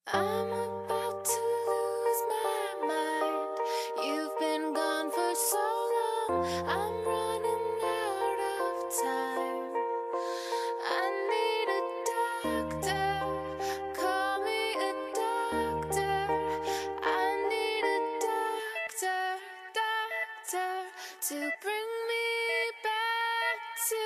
I'm about to lose my mind. You've been gone for so long. I'm running out of time. I need a doctor. Call me a doctor. I need a doctor to bring me back to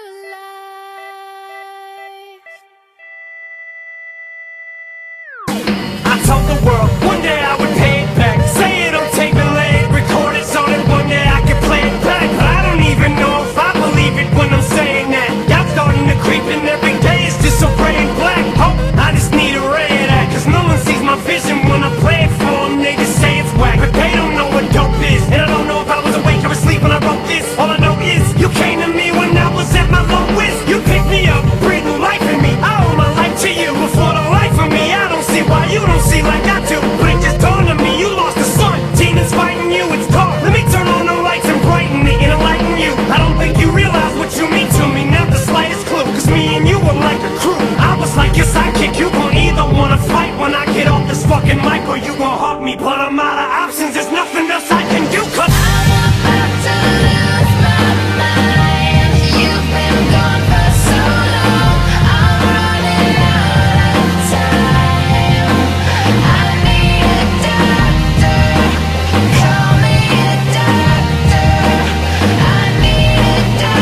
life. I told the world one day I would pay it back. Say it on tape and lay it, record it so that one day I can play it back. But I don't even know if I believe it when I'm saying that. Y'all starting to creep and every day is just so gray and black. Hope I just need a ray of that, cause no one sees my vision when I play it for them. They just say it's whack, but they don't know what dope is. And I don't know if I was awake or asleep when I wrote this. All I know is you came to me when I was at my lowest. You picked me up, breathed new life in me. I owe my life to you before the life of me. I don't see why you don't see like I do, but it just dawned on me, you lost the sun. Demons fighting you, it's dark. Let me turn on the lights and brighten it and enlighten you. I don't think you realize what you mean to me, not the slightest clue. Cause me and you were like a crew. I was like your sidekick, you gon' either wanna fight when I get off this fucking mic, or you gon' hug me, but I'm out of options. There's nothing else I can do, cause I'm about to lose my mind. You've been gone for so long. I'm running out of time. I need a doctor. Call me a doctor. I need a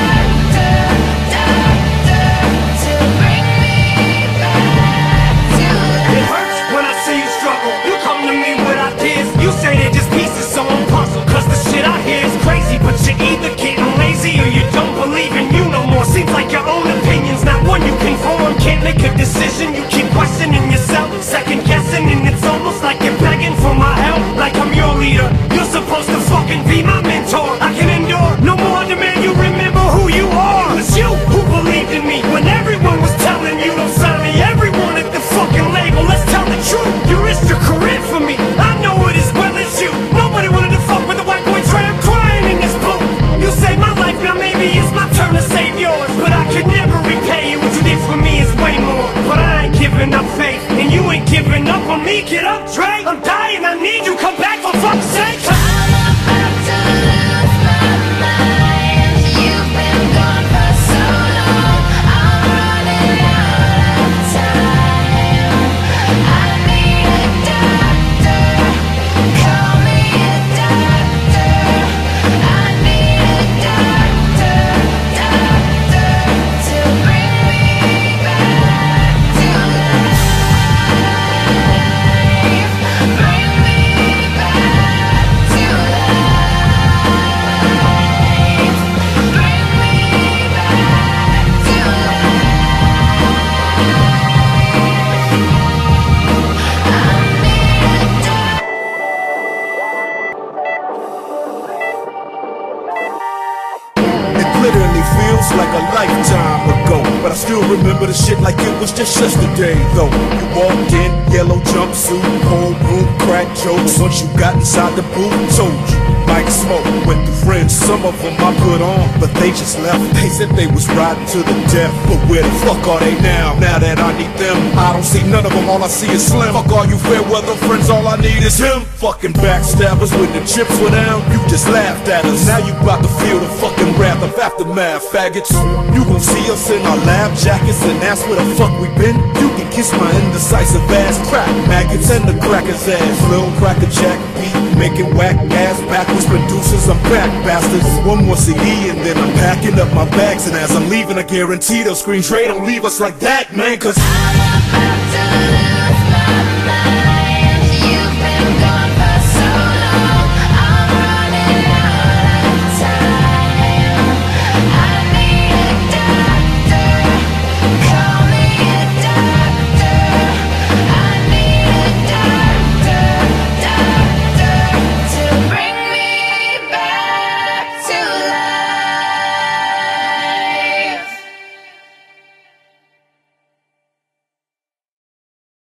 doctor to bring me back to life. it hurts when I see you struggle. You come to me with ideas, you say they're just pieces, so I'm puzzled. Cause the shit I hear is crazy, but you're either getting lazy or you don't believe in you no more. Seems like your own opinion's not one you can form. Can't make a decision, you keep questioning yourself, second guessing, and it's almost like you're begging for my help. Like I'm your leader, you're supposed to fucking be my mentor. I can endure no more demand you remember who you are. It's you who believed in me when everyone was telling you don't sign me. Everyone at the fucking label, let's tell the truth. You risked your career for me, I know it as well as you. Nobody wanted to fuck with a white boy tramp crying in this booth. You saved my life, now maybe it's my turn to save yours. But I could never repay you, what you did for me is way more. But I ain't giving up faith, and you ain't giving up on me. Get up, Dre, I'm dying, I need you, come back for fuck's sake. I'm about to lose my mind. You've been gone for so long. I'm running out of time. I need a doctor. Call me a doctor. I need a doctor to bring me back to life. Bring me back to life. Bring me back to It literally feels like a lifetime ago, but I still remember the shit like it was just yesterday though. You walked in, yellow jumpsuit, whole room, crack jokes. Once you got inside the booth, told you Mike Smoke went through friends. Some of them I put on, but they just left. They said they was riding to the death, but where the fuck are they now? Now that I need them, I don't see none of them, all I see is Slim. Fuck all you fair weather friends, all I need is him. Fucking backstabbers, when the chips were down, you just laughed at us. Now you about to feel the fucking wrath of aftermath, faggots. You gon' see us in our lab jackets and ask where the fuck we been. You can kiss my indecisive ass, crack maggots and the cracker's ass. Lil' cracker jack beat, making whack ass backwards producers. I'm back, bastards. One more CD and then I'm packing up my bags, and as I'm leaving I guarantee they'll scream, Trey, don't leave us like that, man, cause